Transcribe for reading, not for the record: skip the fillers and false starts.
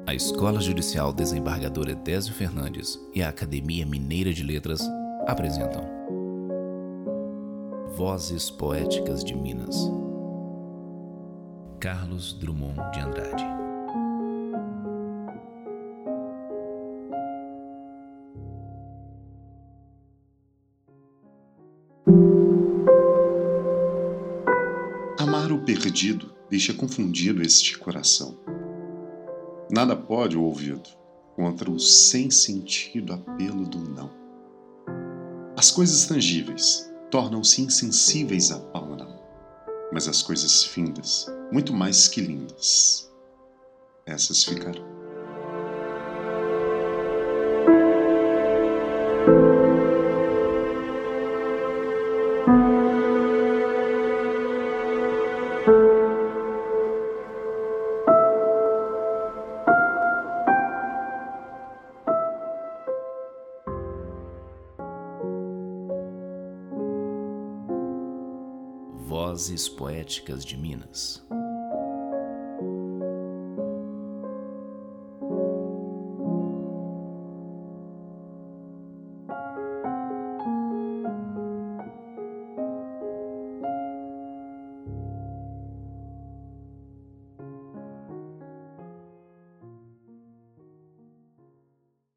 A Escola Judicial Desembargador Edésio Fernandes e a Academia Mineira de Letras apresentam Vozes Poéticas de Minas. Carlos Drummond de Andrade. Amar o perdido deixa confundido este coração. Nada pode o ouvido contra o sem sentido apelo do não. As coisas tangíveis tornam-se insensíveis à palma da mão, mas as coisas findas, muito mais que lindas, essas ficarão. Vozes Poéticas de Minas.